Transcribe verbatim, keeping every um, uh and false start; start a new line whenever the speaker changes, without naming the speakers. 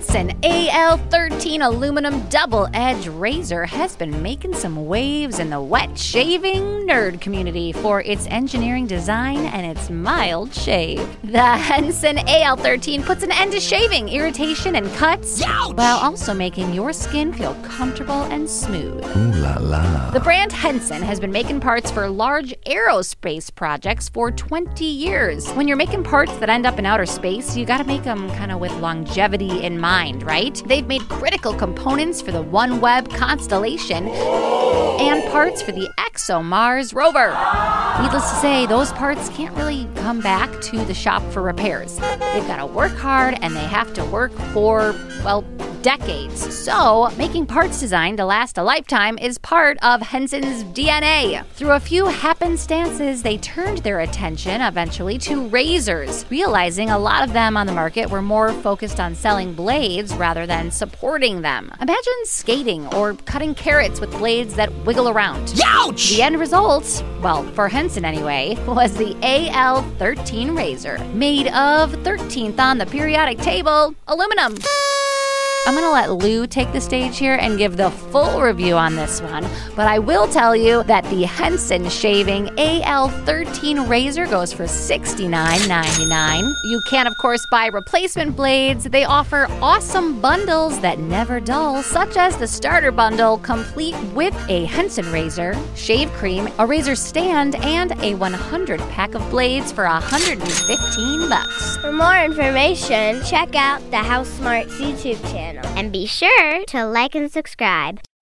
Henson A L thirteen aluminum double-edge razor has been making some waves in the wet shaving nerd community for its engineering design and its mild shave. The Henson A L thirteen puts an end to shaving, irritation, and cuts, Ouch! While also making your skin feel comfortable and smooth.
Ooh la la.
The brand Henson has been making parts for large aerospace projects for twenty years. When you're making parts that end up in outer space, you gotta make them kind of with longevity in mind, right? They've made critical components for the OneWeb constellation and parts for the ExoMars rover. Needless to say, those parts can't really come back to the shop for repairs. They've got to work hard, and they have to work for, well, decades. So, making parts designed to last a lifetime is part of Henson's D N A. Through a few happenstances, they turned their attention eventually to razors, realizing a lot of them on the market were more focused on selling blades rather than supporting them. Imagine skating or cutting carrots with blades that wiggle around.
Ouch!
The end result, well, for Henson anyway, was the A L thirteen razor, made of thirteenth on the periodic table aluminum. I'm going to let Lou take the stage here and give the full review on this one, but I will tell you that the Henson Shaving A L thirteen razor goes for sixty-nine ninety-nine. You can, of course, buy replacement blades. They offer awesome bundles that never dull, such as the starter bundle, complete with a Henson razor, shave cream, a razor stand, and a one hundred pack of blades for one hundred fifteen bucks.
For more information, check out the House Smarts YouTube channel. And be sure to like and subscribe.